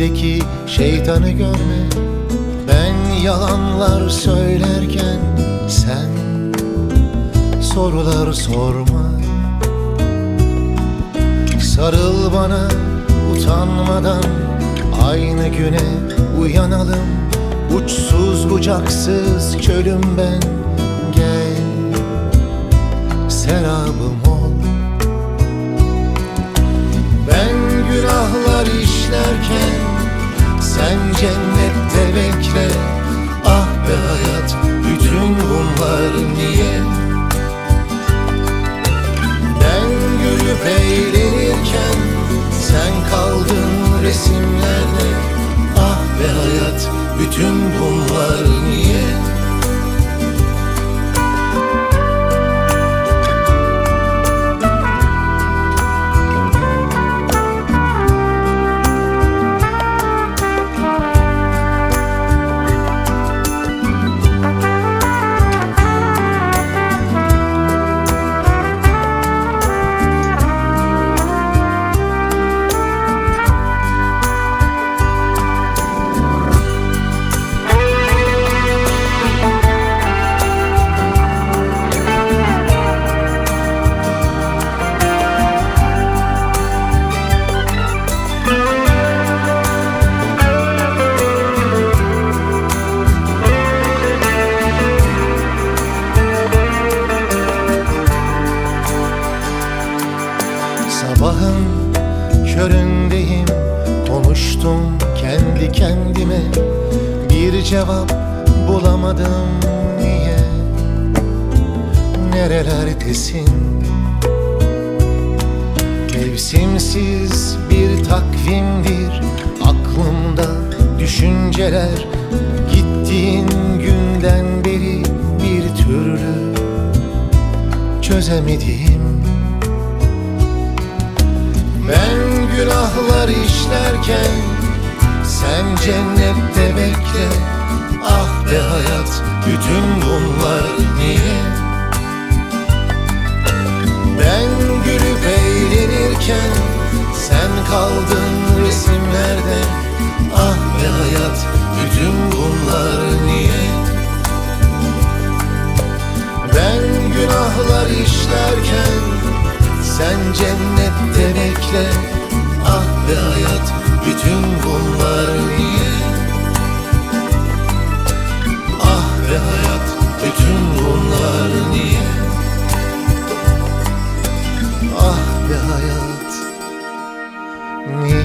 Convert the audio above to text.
içimdeki şeytanı görme. Ben yalanlar söylerken sen sorular sorma. Sarıl bana utanmadan, aynı güne uyanalım. Uçsuz bucaksız çölüm ben, gel serabım ol. Ben günahlar işlerken sen cennette bekle. Ah be hayat, bütün bunlar niye? Ben gülüp eğlenirken sen kaldın resimlerde. Ah be hayat, bütün bunlar niye? Sabahın köründeyim, konuştum kendi kendime. Bir cevap bulamadım, niye? Nerelerdesin? Mevsimsiz bir takvimdir aklımda düşünceler. Gittiğin günden beri bir türlü çözemedim. Ben günahlar işlerken sen cennette bekle. Ah be hayat, bütün bunlar niye? Ben gülüp eğlenirken sen kaldın resimlerde. Ah be hayat, bütün bunlar niye? Ben günahlar işlerken sen cennette bekle. Ah be hayat, bütün bunlar niye? Ah be hayat, bütün bunlar niye? Ah be hayat, niye?